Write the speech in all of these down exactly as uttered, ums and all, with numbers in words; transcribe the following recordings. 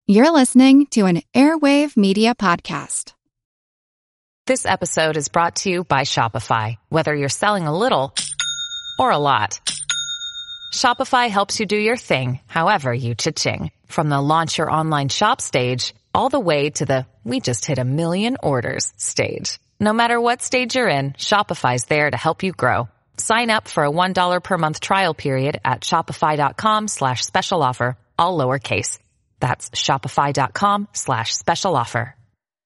You're listening to an Airwave Media Podcast. This episode is brought to you by Shopify. Whether you're selling a little or a lot, Shopify helps you do your thing, however you cha-ching. From the launch your online shop stage, all the way to the we just hit a million orders stage. No matter what stage you're in, Shopify's there to help you grow. Sign up for a one dollar per month trial period at shopify.com slash special offer, all lowercase. That's shopify.com slash special offer.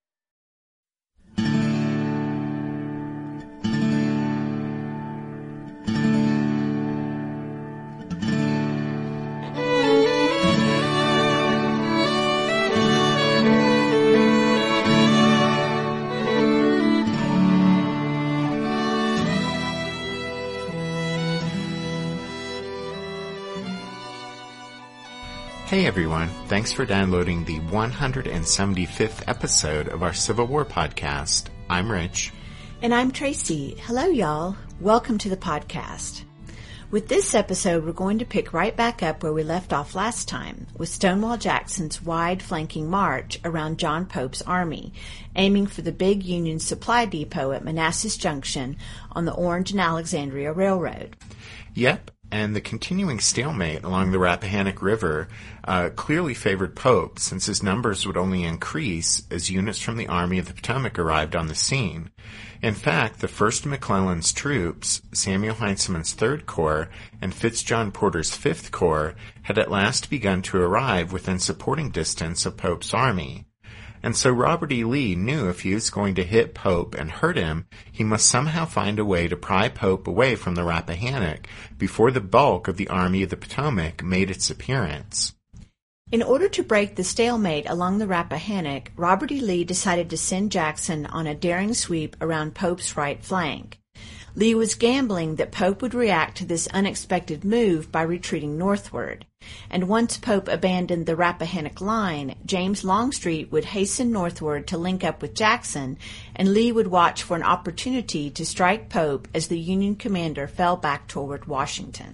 Hey everyone, thanks for downloading the one hundred seventy-fifth episode of our Civil War podcast. I'm Rich. And I'm Tracy. Hello y'all. Welcome to the podcast. With this episode, we're going to pick right back up where we left off last time, with Stonewall Jackson's wide flanking march around John Pope's army, aiming for the big Union supply depot at Manassas Junction on the Orange and Alexandria Railroad. Yep. And the continuing stalemate along the Rappahannock River uh, clearly favored Pope, since his numbers would only increase as units from the Army of the Potomac arrived on the scene. In fact, the first of McClellan's troops, Samuel Heintzelman's Third Corps and Fitzjohn Porter's Fifth Corps, had at last begun to arrive within supporting distance of Pope's army. And so Robert E. Lee knew if he was going to hit Pope and hurt him, he must somehow find a way to pry Pope away from the Rappahannock before the bulk of the Army of the Potomac made its appearance. In order to break the stalemate along the Rappahannock, Robert E. Lee decided to send Jackson on a daring sweep around Pope's right flank. Lee was gambling that Pope would react to this unexpected move by retreating northward. And once Pope abandoned the Rappahannock line, James Longstreet would hasten northward to link up with Jackson, and Lee would watch for an opportunity to strike Pope as the Union commander fell back toward Washington.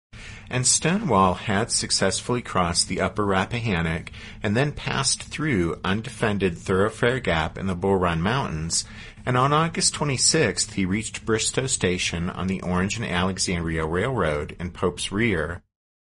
And Stonewall had successfully crossed the upper Rappahannock and then passed through undefended Thoroughfare Gap in the Bull Run Mountains, and on August twenty-sixth he reached Bristow Station on the Orange and Alexandria Railroad in Pope's rear.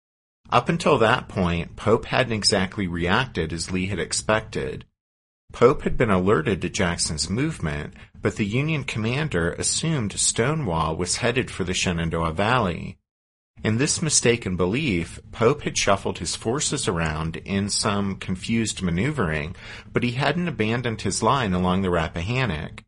Up until that point, Pope hadn't exactly reacted as Lee had expected. Pope had been alerted to Jackson's movement, but the Union commander assumed Stonewall was headed for the Shenandoah Valley. In this mistaken belief, Pope had shuffled his forces around in some confused maneuvering, but he hadn't abandoned his line along the Rappahannock.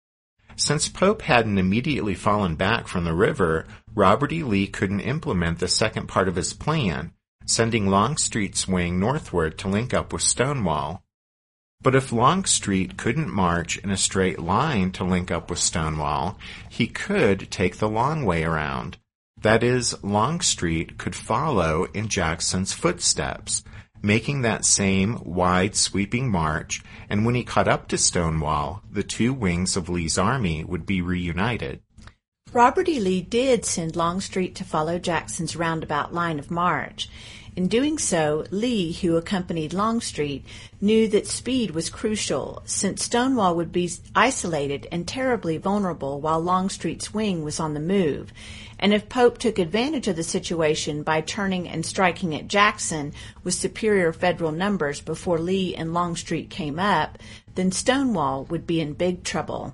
Since Pope hadn't immediately fallen back from the river, Robert E. Lee couldn't implement the second part of his plan, sending Longstreet's wing northward to link up with Stonewall. But if Longstreet couldn't march in a straight line to link up with Stonewall, he could take the long way around. That is, Longstreet could follow in Jackson's footsteps, making that same wide sweeping march, and when he caught up to Stonewall, the two wings of Lee's army would be reunited. Robert E. Lee did send Longstreet to follow Jackson's roundabout line of march. In doing so, Lee, who accompanied Longstreet, knew that speed was crucial, since Stonewall would be isolated and terribly vulnerable while Longstreet's wing was on the move. And if Pope took advantage of the situation by turning and striking at Jackson with superior Federal numbers before Lee and Longstreet came up, then Stonewall would be in big trouble.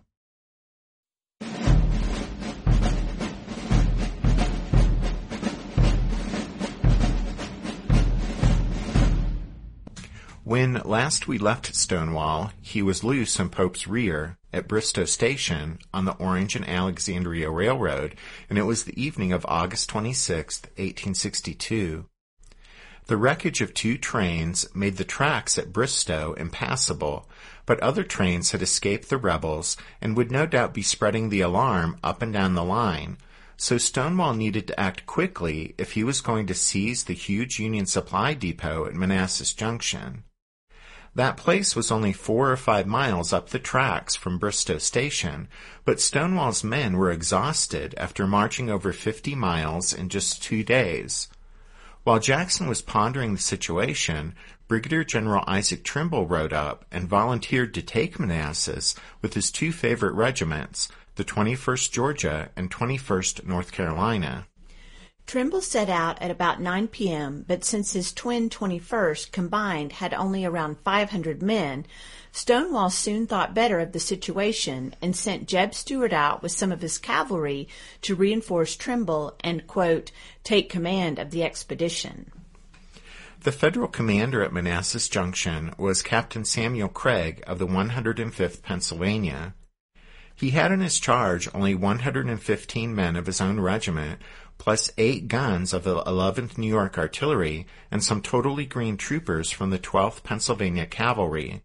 When last we left Stonewall, he was loose in Pope's rear at Bristow Station on the Orange and Alexandria Railroad, and it was the evening of August twenty-sixth, eighteen sixty-two. The wreckage of two trains made the tracks at Bristow impassable, but other trains had escaped the rebels and would no doubt be spreading the alarm up and down the line, so Stonewall needed to act quickly if he was going to seize the huge Union supply depot at Manassas Junction. That place was only four or five miles up the tracks from Bristow Station, but Stonewall's men were exhausted after marching over fifty miles in just two days. While Jackson was pondering the situation, Brigadier General Isaac Trimble rode up and volunteered to take Manassas with his two favorite regiments, the twenty-first Georgia and twenty-first North Carolina. Trimble set out at about nine p.m., but since his twin twenty-first combined had only around five hundred men, Stonewall soon thought better of the situation and sent Jeb Stuart out with some of his cavalry to reinforce Trimble and, quote, take command of the expedition. The Federal commander at Manassas Junction was Captain Samuel Craig of the one hundred fifth Pennsylvania. He had in his charge only one hundred fifteen men of his own regiment, plus eight guns of the eleventh New York Artillery and some totally green troopers from the twelfth Pennsylvania Cavalry.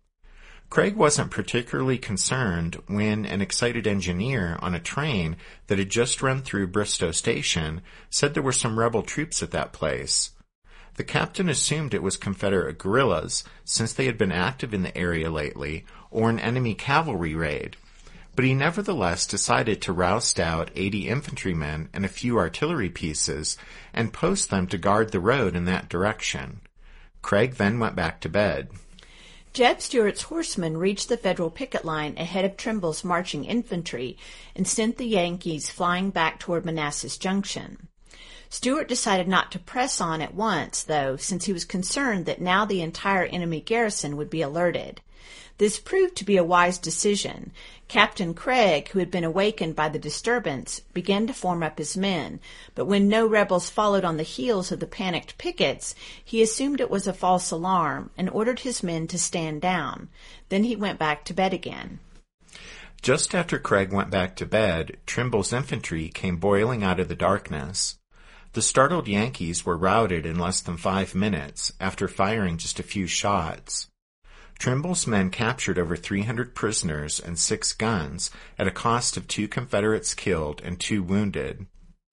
Craig wasn't particularly concerned when an excited engineer on a train that had just run through Bristow Station said there were some rebel troops at that place. The captain assumed it was Confederate guerrillas, since they had been active in the area lately, or an enemy cavalry raid. But he nevertheless decided to roust out eighty infantrymen and a few artillery pieces and post them to guard the road in that direction. Craig then went back to bed. Jeb Stuart's horsemen reached the Federal picket line ahead of Trimble's marching infantry and sent the Yankees flying back toward Manassas Junction. Stuart decided not to press on at once, though, since he was concerned that now the entire enemy garrison would be alerted. This proved to be a wise decision. Captain Craig, who had been awakened by the disturbance, began to form up his men, but when no rebels followed on the heels of the panicked pickets, he assumed it was a false alarm and ordered his men to stand down. Then he went back to bed again. Just after Craig went back to bed, Trimble's infantry came boiling out of the darkness. The startled Yankees were routed in less than five minutes after firing just a few shots. Trimble's men captured over three hundred prisoners and six guns at a cost of two Confederates killed and two wounded.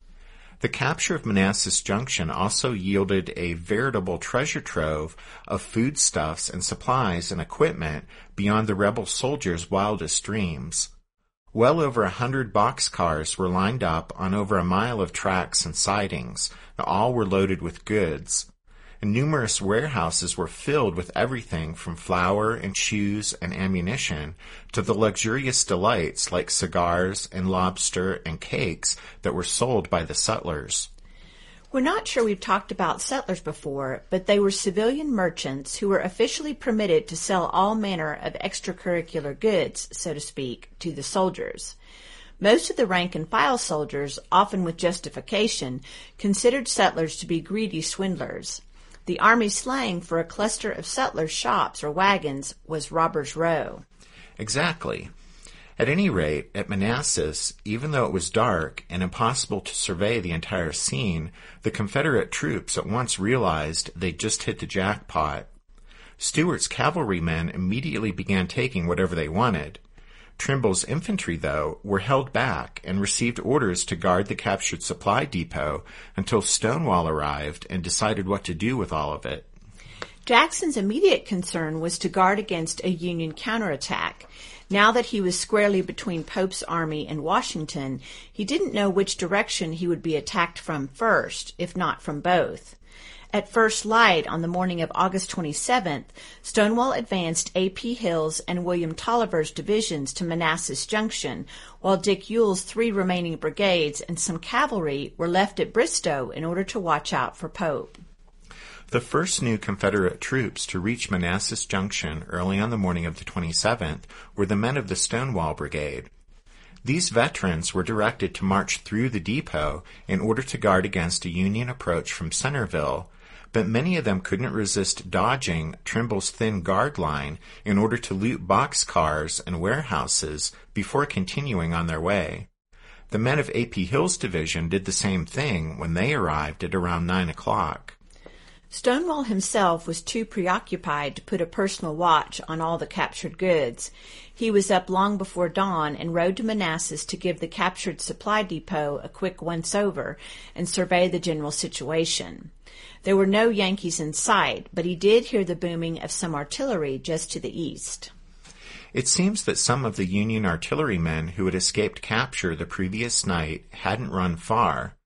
The capture of Manassas Junction also yielded a veritable treasure trove of foodstuffs and supplies and equipment beyond the rebel soldiers' wildest dreams. Well over a hundred boxcars were lined up on over a mile of tracks and sidings. All were loaded with goods. And numerous warehouses were filled with everything from flour and shoes and ammunition to the luxurious delights like cigars and lobster and cakes that were sold by the settlers. We're not sure we've talked about settlers before, but they were civilian merchants who were officially permitted to sell all manner of extracurricular goods, so to speak, to the soldiers. Most of the rank-and-file soldiers, often with justification, considered settlers to be greedy swindlers. The Army slang for a cluster of settlers' shops or wagons was Robbers' Row. Exactly. At any rate, at Manassas, even though it was dark and impossible to survey the entire scene, the Confederate troops at once realized they'd just hit the jackpot. Stuart's cavalrymen immediately began taking whatever they wanted. Trimble's infantry, though, were held back and received orders to guard the captured supply depot until Stonewall arrived and decided what to do with all of it. Jackson's immediate concern was to guard against a Union counterattack. Now that he was squarely between Pope's army and Washington, he didn't know which direction he would be attacked from first, if not from both. At first light on the morning of August twenty-seventh, Stonewall advanced A P Hill's and William Tolliver's divisions to Manassas Junction, while Dick Ewell's three remaining brigades and some cavalry were left at Bristow in order to watch out for Pope. The first new Confederate troops to reach Manassas Junction early on the morning of the twenty-seventh were the men of the Stonewall Brigade. These veterans were directed to march through the depot in order to guard against a Union approach from Centerville, but many of them couldn't resist dodging Trimble's thin guard line in order to loot boxcars and warehouses before continuing on their way. The men of A P Hill's division did the same thing when they arrived at around nine o'clock. Stonewall himself was too preoccupied to put a personal watch on all the captured goods. He was up long before dawn and rode to Manassas to give the captured supply depot a quick once-over and survey the general situation. There were no Yankees in sight, but he did hear the booming of some artillery just to the east. It seems that some of the Union artillerymen who had escaped capture the previous night hadn't run far.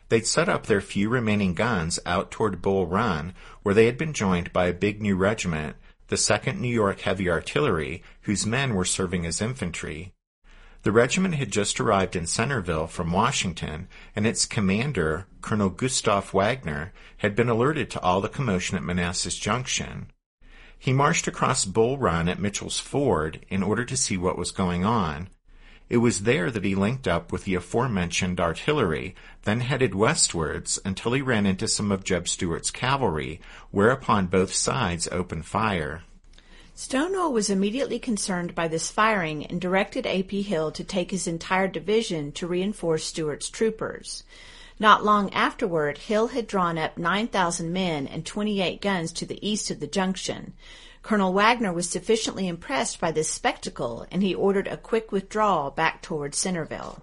They'd set up their few remaining guns out toward Bull Run, where they had been joined by a big new regiment, the second New York Heavy Artillery, whose men were serving as infantry. The regiment had just arrived in Centerville from Washington, and its commander, Colonel Gustav Wagner, had been alerted to all the commotion at Manassas Junction. He marched across Bull Run at Mitchell's Ford in order to see what was going on. It was there that he linked up with the aforementioned artillery, then headed westwards until he ran into some of Jeb Stuart's cavalry, whereupon both sides opened fire. Stonewall was immediately concerned by this firing and directed A P. Hill to take his entire division to reinforce Stuart's troopers. Not long afterward, Hill had drawn up nine thousand men and twenty-eight guns to the east of the junction. Colonel Wagner was sufficiently impressed by this spectacle, and he ordered a quick withdrawal back toward Centerville.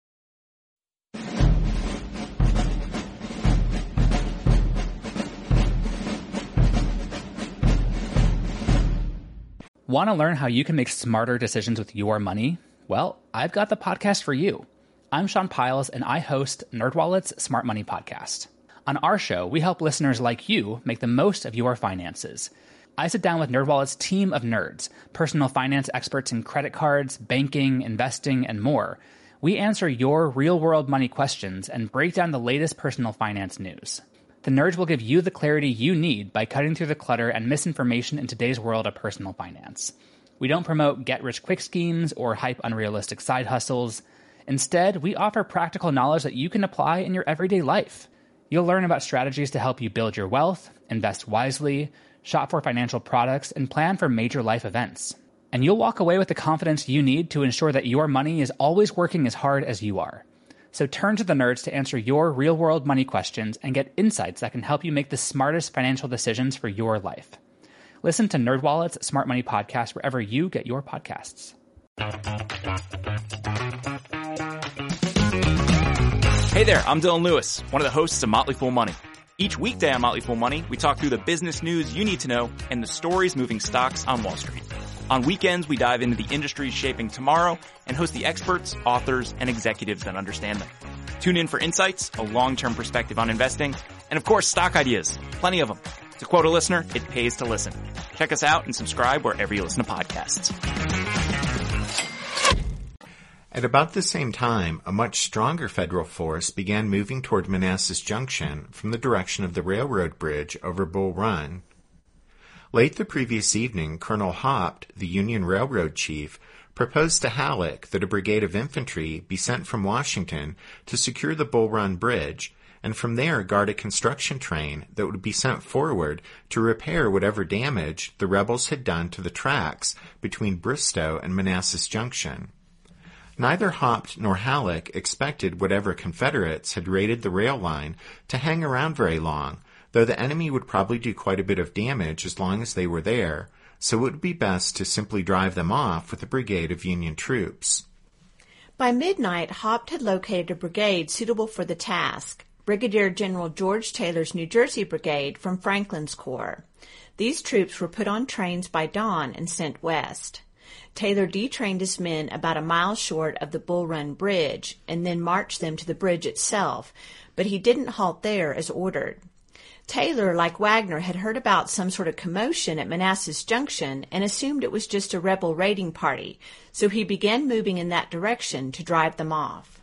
Want to learn how you can make smarter decisions with your money? Well, I've got the podcast for you. I'm Sean Piles, and I host NerdWallet's Smart Money Podcast. On our show, we help listeners like you make the most of your finances. I sit down with NerdWallet's team of nerds, personal finance experts in credit cards, banking, investing, and more. We answer your real-world money questions and break down the latest personal finance news. The nerds will give you the clarity you need by cutting through the clutter and misinformation in today's world of personal finance. We don't promote get-rich-quick schemes or hype unrealistic side hustles. Instead, we offer practical knowledge that you can apply in your everyday life. You'll learn about strategies to help you build your wealth, invest wisely, shop for financial products, and plan for major life events. And you'll walk away with the confidence you need to ensure that your money is always working as hard as you are. So turn to the nerds to answer your real-world money questions and get insights that can help you make the smartest financial decisions for your life. Listen to NerdWallet's Smart Money Podcast wherever you get your podcasts. Hey there, I'm Dylan Lewis, one of the hosts of Motley Fool Money. Each weekday on Motley Fool Money, we talk through the business news you need to know and the stories moving stocks on Wall Street. On weekends, we dive into the industries shaping tomorrow and host the experts, authors, and executives that understand them. Tune in for insights, a long-term perspective on investing, and of course, stock ideas. Plenty of them. To quote a listener, it pays to listen. Check us out and subscribe wherever you listen to podcasts. At about the same time, a much stronger federal force began moving toward Manassas Junction from the direction of the railroad bridge over Bull Run. Late the previous evening, Colonel Haupt, the Union Railroad chief, proposed to Halleck that a brigade of infantry be sent from Washington to secure the Bull Run Bridge, and from there guard a construction train that would be sent forward to repair whatever damage the rebels had done to the tracks between Bristow and Manassas Junction. Neither Haupt nor Halleck expected whatever Confederates had raided the rail line to hang around very long, though the enemy would probably do quite a bit of damage as long as they were there, so it would be best to simply drive them off with a brigade of Union troops. By midnight, Haupt had located a brigade suitable for the task, Brigadier General George Taylor's New Jersey Brigade from Franklin's Corps. These troops were put on trains by dawn and sent west. Taylor detrained his men about a mile short of the Bull Run Bridge and then marched them to the bridge itself, but he didn't halt there as ordered. Taylor, like Wagner, had heard about some sort of commotion at Manassas Junction and assumed it was just a rebel raiding party, so he began moving in that direction to drive them off.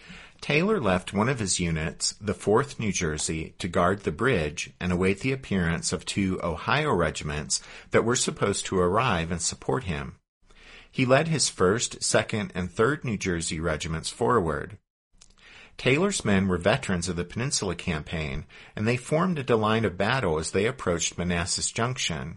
Taylor left one of his units, the fourth New Jersey, to guard the bridge and await the appearance of two Ohio regiments that were supposed to arrive and support him. He led his first, second, and third New Jersey regiments forward. Taylor's men were veterans of the Peninsula Campaign, and they formed into line of battle as they approached Manassas Junction.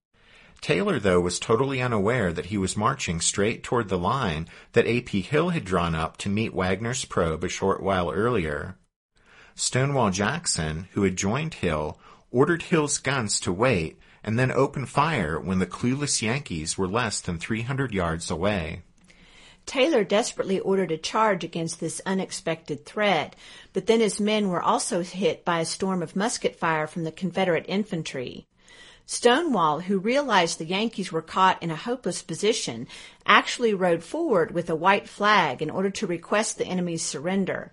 Taylor, though, was totally unaware that he was marching straight toward the line that A P. Hill had drawn up to meet Wagner's probe a short while earlier. Stonewall Jackson, who had joined Hill, ordered Hill's guns to wait and then opened fire when the clueless Yankees were less than three hundred yards away. Taylor desperately ordered a charge against this unexpected threat, but then his men were also hit by a storm of musket fire from the Confederate infantry. Stonewall, who realized the Yankees were caught in a hopeless position, actually rode forward with a white flag in order to request the enemy's surrender.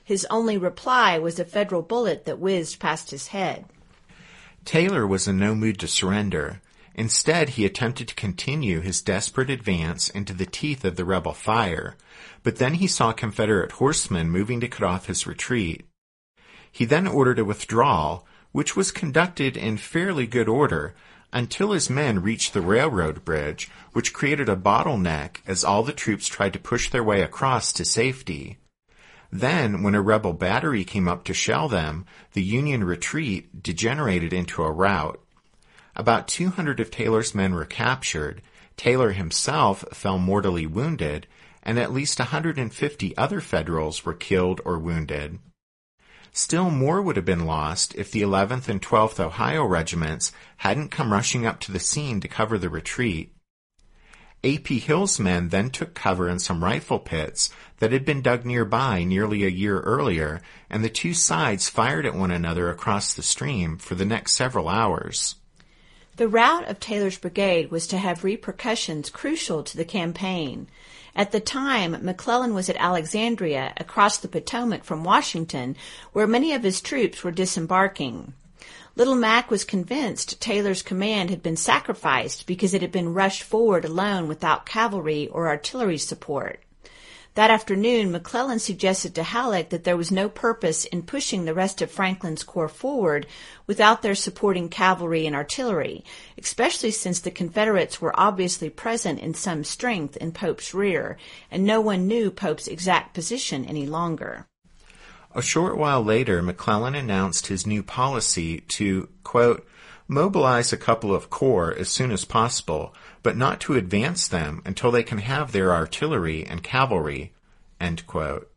His only reply was a Federal bullet that whizzed past his head. Taylor was in no mood to surrender. Instead, he attempted to continue his desperate advance into the teeth of the rebel fire, but then he saw Confederate horsemen moving to cut off his retreat. He then ordered a withdrawal, which was conducted in fairly good order until his men reached the railroad bridge, which created a bottleneck as all the troops tried to push their way across to safety. Then, when a rebel battery came up to shell them, the Union retreat degenerated into a rout. About two hundred of Taylor's men were captured, Taylor himself fell mortally wounded, and at least one hundred fifty other Federals were killed or wounded. Still more would have been lost if the eleventh and twelfth Ohio regiments hadn't come rushing up to the scene to cover the retreat. A P Hill's men then took cover in some rifle pits that had been dug nearby nearly a year earlier, and the two sides fired at one another across the stream for the next several hours. The rout of Taylor's brigade was to have repercussions crucial to the campaign. At the time, McClellan was at Alexandria, across the Potomac from Washington, where many of his troops were disembarking. Little Mac was convinced Taylor's command had been sacrificed because it had been rushed forward alone without cavalry or artillery support. That afternoon, McClellan suggested to Halleck that there was no purpose in pushing the rest of Franklin's corps forward without their supporting cavalry and artillery, especially since the Confederates were obviously present in some strength in Pope's rear, and no one knew Pope's exact position any longer. A short while later, McClellan announced his new policy to, quote, mobilize a couple of corps as soon as possible, but not to advance them until they can have their artillery and cavalry, end quote.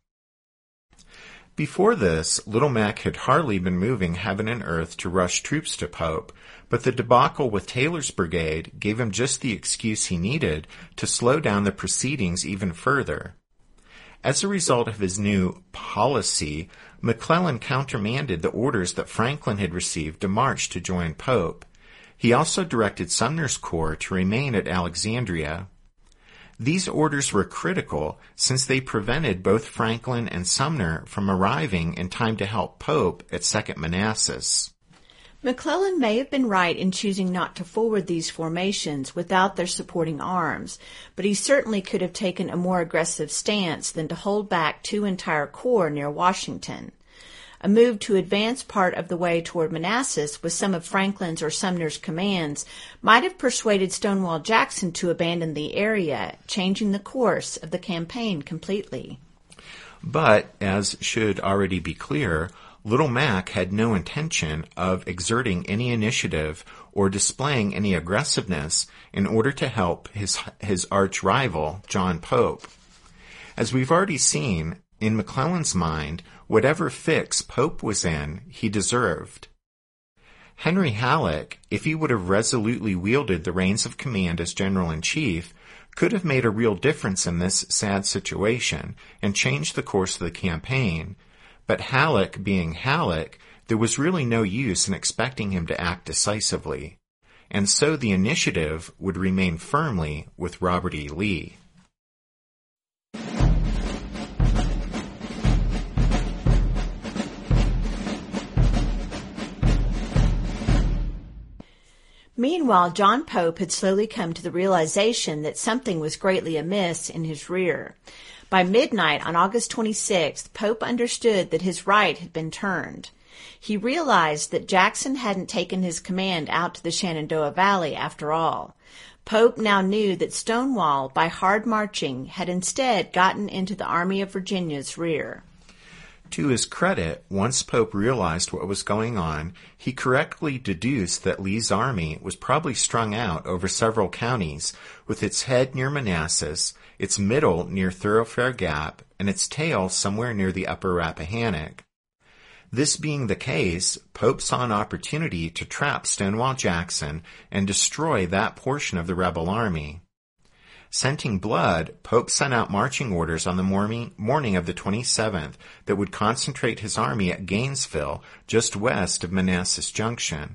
Before this, Little Mac had hardly been moving heaven and earth to rush troops to Pope, but the debacle with Taylor's brigade gave him just the excuse he needed to slow down the proceedings even further. As a result of his new policy, McClellan countermanded the orders that Franklin had received to march to join Pope. He also directed Sumner's corps to remain at Alexandria. These orders were critical since they prevented both Franklin and Sumner from arriving in time to help Pope at Second Manassas. McClellan may have been right in choosing not to forward these formations without their supporting arms, but he certainly could have taken a more aggressive stance than to hold back two entire corps near Washington. A move to advance part of the way toward Manassas with some of Franklin's or Sumner's commands might have persuaded Stonewall Jackson to abandon the area, changing the course of the campaign completely. But, as should already be clear, Little Mac had no intention of exerting any initiative or displaying any aggressiveness in order to help his his arch-rival, John Pope. As we've already seen, in McClellan's mind, whatever fix Pope was in, he deserved. Henry Halleck, if he would have resolutely wielded the reins of command as General-in-Chief, could have made a real difference in this sad situation and changed the course of the campaign. But Halleck being Halleck, there was really no use in expecting him to act decisively, and so the initiative would remain firmly with Robert E. Lee. Meanwhile, John Pope had slowly come to the realization that something was greatly amiss in his rear. By midnight on August twenty-sixth, Pope understood that his right had been turned. He realized that Jackson hadn't taken his command out to the Shenandoah Valley after all. Pope now knew that Stonewall, by hard marching, had instead gotten into the Army of Virginia's rear. To his credit, once Pope realized what was going on, he correctly deduced that Lee's army was probably strung out over several counties, with its head near Manassas, its middle near Thoroughfare Gap, and its tail somewhere near the upper Rappahannock. This being the case, Pope saw an opportunity to trap Stonewall Jackson and destroy that portion of the rebel army. Scenting blood, Pope sent out marching orders on the morning, morning of the twenty-seventh that would concentrate his army at Gainesville, just west of Manassas Junction.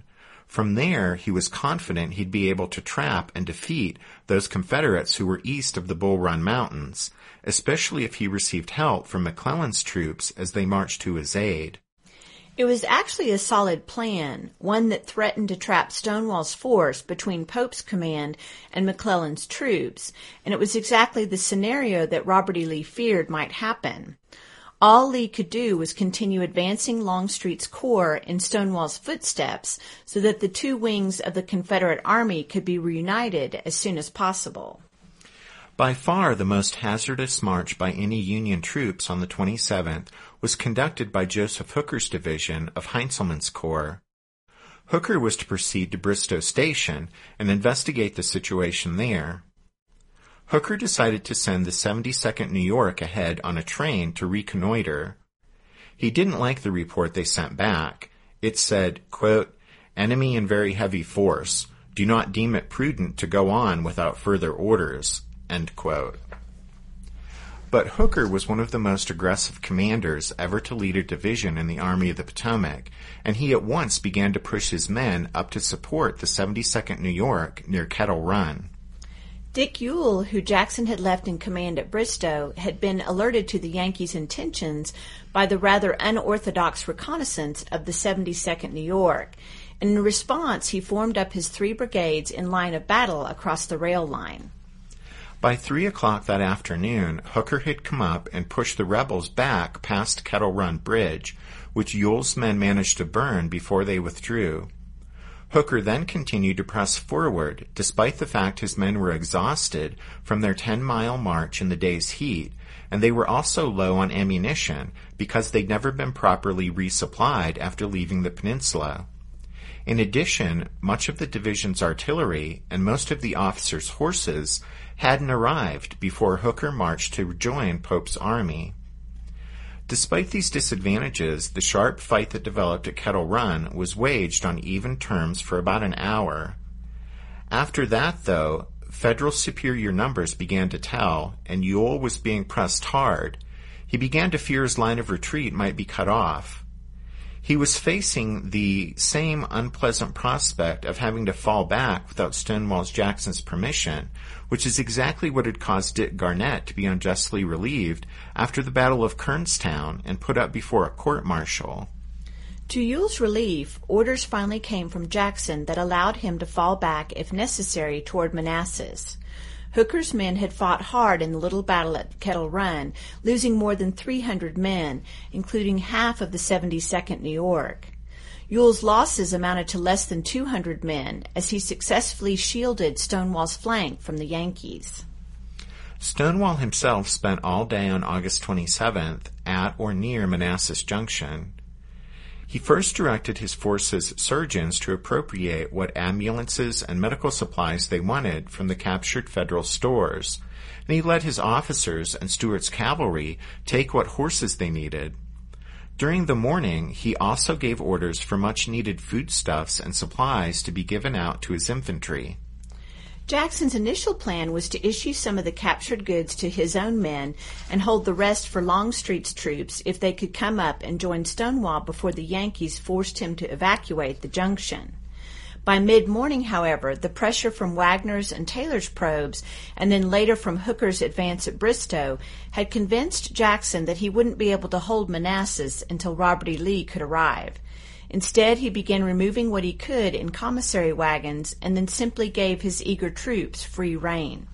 From there, he was confident he'd be able to trap and defeat those Confederates who were east of the Bull Run Mountains, especially if he received help from McClellan's troops as they marched to his aid. It was actually a solid plan, one that threatened to trap Stonewall's force between Pope's command and McClellan's troops, and it was exactly the scenario that Robert E. Lee feared might happen. All Lee could do was continue advancing Longstreet's corps in Stonewall's footsteps so that the two wings of the Confederate Army could be reunited as soon as possible. By far the most hazardous march by any Union troops on the twenty-seventh was conducted by Joseph Hooker's division of Heintzelman's Corps. Hooker was to proceed to Bristow Station and investigate the situation there. Hooker decided to send the seventy-second New York ahead on a train to reconnoiter. He didn't like the report they sent back. It said, quote, "Enemy in very heavy force. Do not deem it prudent to go on without further orders." End quote. But Hooker was one of the most aggressive commanders ever to lead a division in the Army of the Potomac, and he at once began to push his men up to support the seventy-second New York near Kettle Run. Dick Ewell, who Jackson had left in command at Bristow, had been alerted to the Yankees' intentions by the rather unorthodox reconnaissance of the seventy-second New York, and in response he formed up his three brigades in line of battle across the rail line. By three o'clock that afternoon, Hooker had come up and pushed the rebels back past Kettle Run Bridge, which Ewell's men managed to burn before they withdrew. Hooker then continued to press forward, despite the fact his men were exhausted from their ten-mile march in the day's heat, and they were also low on ammunition because they'd never been properly resupplied after leaving the peninsula. In addition, much of the division's artillery and most of the officers' horses hadn't arrived before Hooker marched to join Pope's army. Despite these disadvantages, the sharp fight that developed at Kettle Run was waged on even terms for about an hour. After that, though, Federal superior numbers began to tell, and Ewell was being pressed hard. He began to fear his line of retreat might be cut off. He was facing the same unpleasant prospect of having to fall back without Stonewall Jackson's permission, which is exactly what had caused Dick Garnett to be unjustly relieved after the Battle of Kernstown and put up before a court-martial. To Ewell's relief, orders finally came from Jackson that allowed him to fall back if necessary toward Manassas. Hooker's men had fought hard in the little battle at Kettle Run, losing more than three hundred men, including half of the seventy-second New York. Ewell's losses amounted to less than two hundred men, as he successfully shielded Stonewall's flank from the Yankees. Stonewall himself spent all day on August twenty-seventh at or near Manassas Junction. He first directed his force's surgeons to appropriate what ambulances and medical supplies they wanted from the captured Federal stores, and he let his officers and Stuart's cavalry take what horses they needed. During the morning, he also gave orders for much-needed foodstuffs and supplies to be given out to his infantry. Jackson's initial plan was to issue some of the captured goods to his own men and hold the rest for Longstreet's troops if they could come up and join Stonewall before the Yankees forced him to evacuate the junction. By mid-morning, however, the pressure from Wagner's and Taylor's probes, and then later from Hooker's advance at Bristow, had convinced Jackson that he wouldn't be able to hold Manassas until Robert E. Lee could arrive. Instead, he began removing what he could in commissary wagons and then simply gave his eager troops free rein.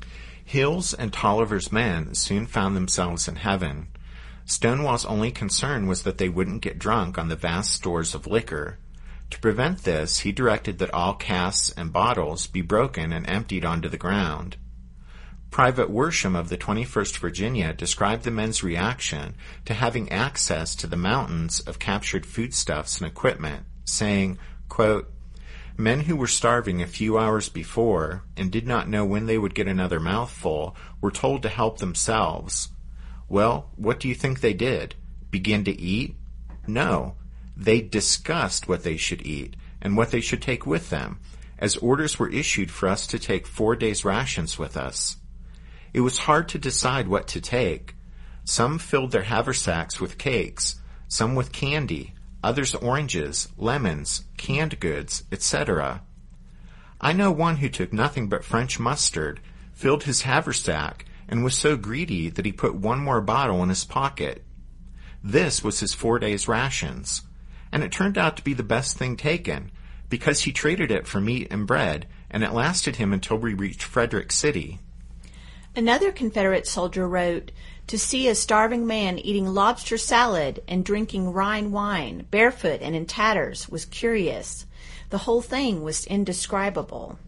Hill's and Tolliver's men soon found themselves in heaven. Stonewall's only concern was that they wouldn't get drunk on the vast stores of liquor. To prevent this, he directed that all casks and bottles be broken and emptied onto the ground. Private Worsham of the twenty-first Virginia described the men's reaction to having access to the mountains of captured foodstuffs and equipment, saying, quote, "Men who were starving a few hours before and did not know when they would get another mouthful were told to help themselves. Well, what do you think they did? Begin to eat? No. They discussed what they should eat and what they should take with them, as orders were issued for us to take four days' rations with us. It was hard to decide what to take. Some filled their haversacks with cakes, some with candy, others oranges, lemons, canned goods, et cetera. I know one who took nothing but French mustard, filled his haversack, and was so greedy that he put one more bottle in his pocket. This was his four days' rations, and it turned out to be the best thing taken, because he traded it for meat and bread, and it lasted him until we reached Frederick City. Another Confederate soldier wrote, "To see a starving man eating lobster salad and drinking Rhine wine, barefoot and in tatters, was curious. The whole thing was indescribable."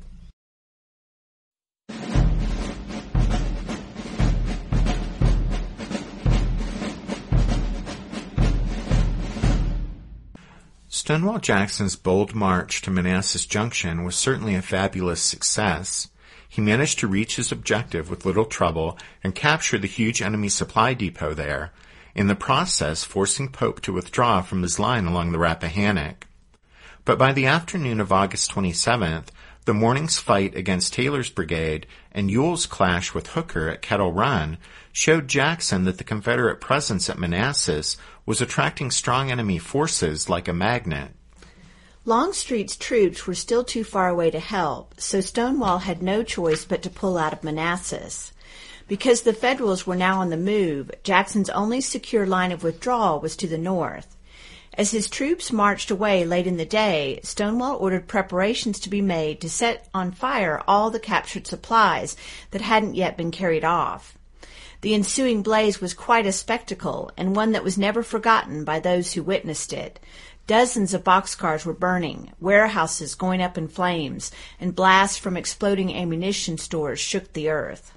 Stonewall Jackson's bold march to Manassas Junction was certainly a fabulous success. He managed to reach his objective with little trouble and capture the huge enemy supply depot there, in the process forcing Pope to withdraw from his line along the Rappahannock. But by the afternoon of August twenty-seventh, the morning's fight against Taylor's brigade and Ewell's clash with Hooker at Kettle Run showed Jackson that the Confederate presence at Manassas was attracting strong enemy forces like a magnet. Longstreet's troops were still too far away to help, so Stonewall had no choice but to pull out of Manassas. Because the Federals were now on the move, Jackson's only secure line of withdrawal was to the north. As his troops marched away late in the day, Stonewall ordered preparations to be made to set on fire all the captured supplies that hadn't yet been carried off. The ensuing blaze was quite a spectacle, and one that was never forgotten by those who witnessed it. Dozens of boxcars were burning, warehouses going up in flames, and blasts from exploding ammunition stores shook the earth.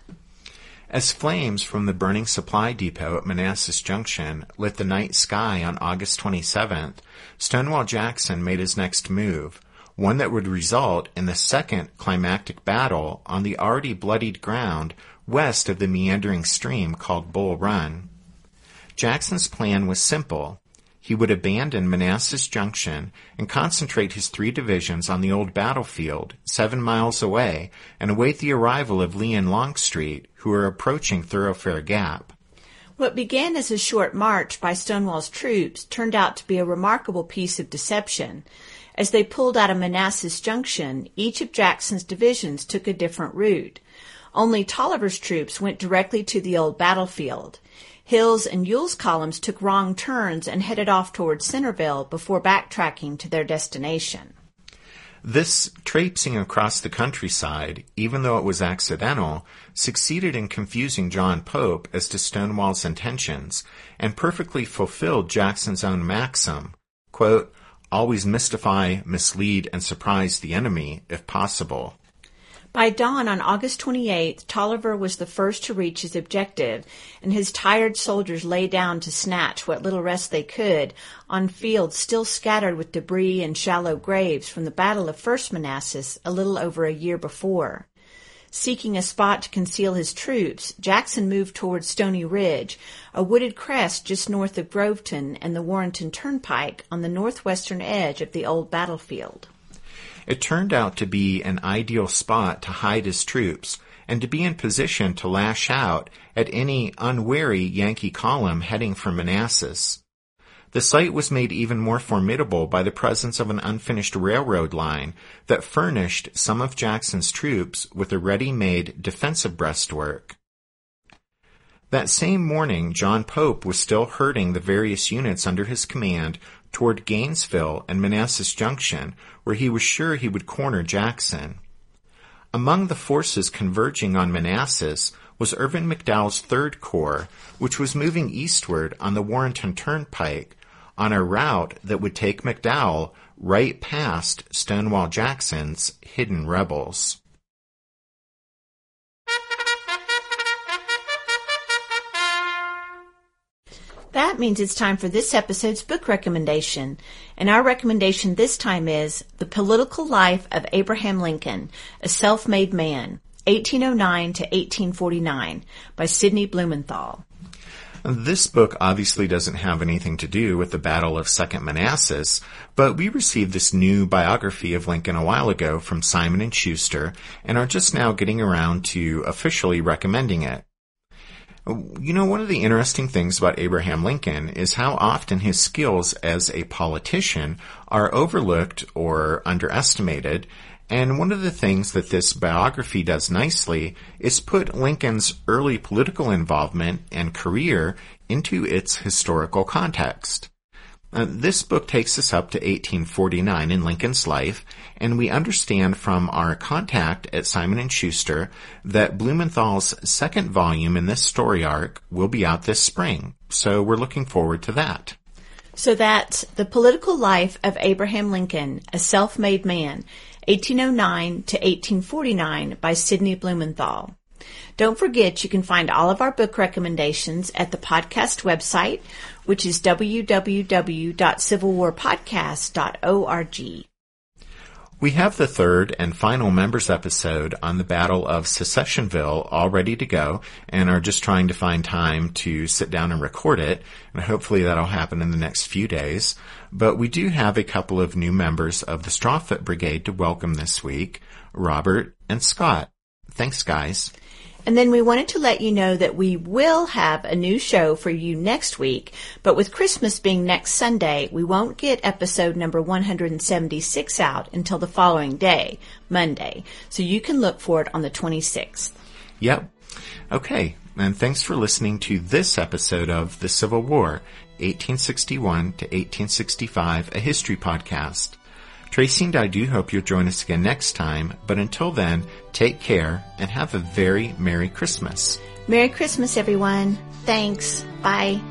As flames from the burning supply depot at Manassas Junction lit the night sky on August twenty-seventh, Stonewall Jackson made his next move, one that would result in the second climactic battle on the already bloodied ground west of the meandering stream called Bull Run. Jackson's plan was simple. He would abandon Manassas Junction and concentrate his three divisions on the old battlefield, seven miles away, and await the arrival of Lee and Longstreet, who were approaching Thoroughfare Gap. What began as a short march by Stonewall's troops turned out to be a remarkable piece of deception. As they pulled out of Manassas Junction, each of Jackson's divisions took a different route. Only Taliaferro's troops went directly to the old battlefield. Hill's and Ewell's columns took wrong turns and headed off toward Centerville before backtracking to their destination. This traipsing across the countryside, even though it was accidental, succeeded in confusing John Pope as to Stonewall's intentions and perfectly fulfilled Jackson's own maxim, quote, "Always mystify, mislead, and surprise the enemy, if possible." By dawn on August twenty-eighth, Taliaferro was the first to reach his objective, and his tired soldiers lay down to snatch what little rest they could on fields still scattered with debris and shallow graves from the Battle of First Manassas a little over a year before. Seeking a spot to conceal his troops, Jackson moved toward Stony Ridge, a wooded crest just north of Groveton and the Warrenton Turnpike on the northwestern edge of the old battlefield. It turned out to be an ideal spot to hide his troops and to be in position to lash out at any unwary Yankee column heading for Manassas. The site was made even more formidable by the presence of an unfinished railroad line that furnished some of Jackson's troops with a ready-made defensive breastwork. That same morning, John Pope was still herding the various units under his command toward Gainesville and Manassas Junction, where he was sure he would corner Jackson. Among the forces converging on Manassas was Irvin McDowell's Third Corps, which was moving eastward on the Warrenton Turnpike on a route that would take McDowell right past Stonewall Jackson's hidden rebels. That means it's time for this episode's book recommendation. And our recommendation this time is The Political Life of Abraham Lincoln, a Self-Made Man, eighteen oh nine to eighteen forty-nine, by Sidney Blumenthal. This book obviously doesn't have anything to do with the Battle of Second Manassas, but we received this new biography of Lincoln a while ago from Simon and Schuster and are just now getting around to officially recommending it. You know, one of the interesting things about Abraham Lincoln is how often his skills as a politician are overlooked or underestimated. And one of the things that this biography does nicely is put Lincoln's early political involvement and career into its historical context. Uh, this book takes us up to eighteen forty-nine in Lincoln's life, and we understand from our contact at Simon and Schuster that Blumenthal's second volume in this story arc will be out this spring. So we're looking forward to that. So that's The Political Life of Abraham Lincoln, a Self-Made Man, eighteen oh nine to eighteen forty-nine by Sidney Blumenthal. Don't forget you can find all of our book recommendations at the podcast website, which is w w w dot civil war podcast dot org. We have the third and final members episode on the Battle of Secessionville all ready to go and are just trying to find time to sit down and record it, and hopefully that'll happen in the next few days. But we do have a couple of new members of the Strawfoot Brigade to welcome this week, Robert and Scott. Thanks, guys. And then we wanted to let you know that we will have a new show for you next week, but with Christmas being next Sunday, we won't get episode number one hundred seventy-six out until the following day, Monday. So you can look for it on the twenty-sixth. Yep. Okay. And thanks for listening to this episode of The Civil War, eighteen sixty-one to eighteen sixty-five, a history podcast. Tracy and I do hope you'll join us again next time, but until then, take care and have a very Merry Christmas. Merry Christmas, everyone. Thanks. Bye.